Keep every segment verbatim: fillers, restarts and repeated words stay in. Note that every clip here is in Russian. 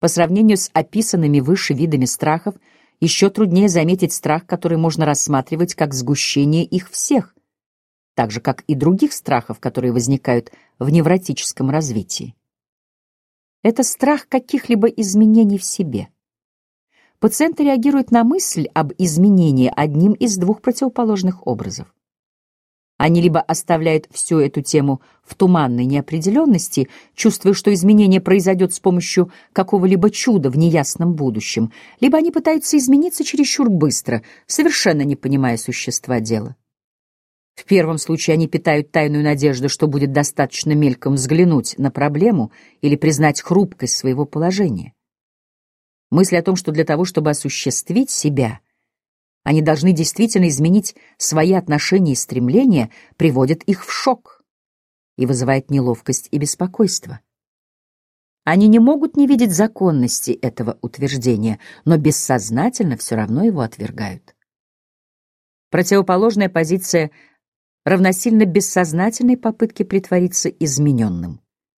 По сравнению с описанными выше видами страхов, еще труднее заметить страх, который можно рассматривать как сгущение их всех, так же, как и других страхов, которые возникают в невротическом развитии. Это страх каких-либо изменений в себе. Пациенты реагируют на мысль об изменении одним из двух противоположных образов. Они либо оставляют всю эту тему в туманной неопределенности, чувствуя, что изменение произойдет с помощью какого-либо чуда в неясном будущем, либо они пытаются измениться чересчур быстро, совершенно не понимая существа дела. В первом случае они питают тайную надежду, что будет достаточно мельком взглянуть на проблему или признать хрупкость своего положения. Мысль о том, что для того, чтобы осуществить себя, они должны действительно изменить свои отношения и стремления, приводит их в шок и вызывает неловкость и беспокойство. Они не могут не видеть законности этого утверждения, но бессознательно все равно его отвергают. Противоположная позиция равносильно бессознательной попытке притвориться измененным.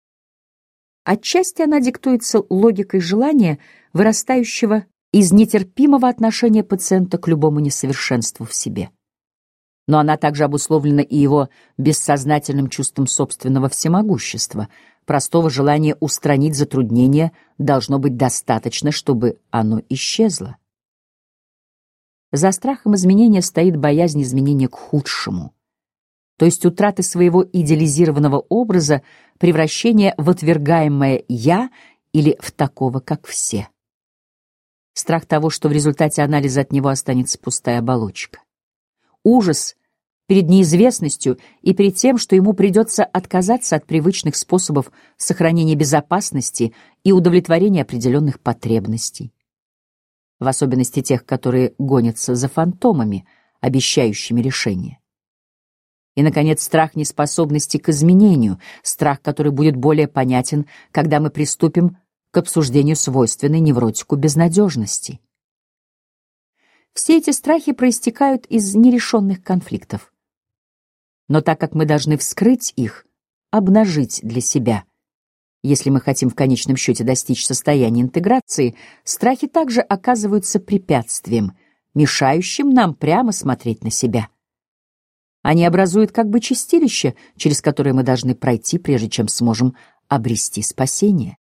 Отчасти она диктуется логикой желания, вырастающего из нетерпимого отношения пациента к любому несовершенству в себе. Но она также обусловлена и его бессознательным чувством собственного всемогущества. Простого желания устранить затруднение должно быть достаточно, чтобы оно исчезло. За страхом изменения стоит боязнь изменения к худшему, то есть утраты своего идеализированного образа, превращения в отвергаемое «я» или в такого, как все. Страх того, что в результате анализа от него останется пустая оболочка. Ужас перед неизвестностью и перед тем, что ему придется отказаться от привычных способов сохранения безопасности и удовлетворения определенных потребностей. В особенности тех, которые гонятся за фантомами, обещающими решение. И, наконец, страх неспособности к изменению, страх, который будет более понятен, когда мы приступим к обсуждению свойственной невротику безнадежности. Все эти страхи проистекают из нерешенных конфликтов. Но так как мы должны вскрыть их, обнажить для себя, если мы хотим в конечном счете достичь состояния интеграции, страхи также оказываются препятствием, мешающим нам прямо смотреть на себя. Они образуют как бы чистилище, через которое мы должны пройти, прежде чем сможем обрести спасение.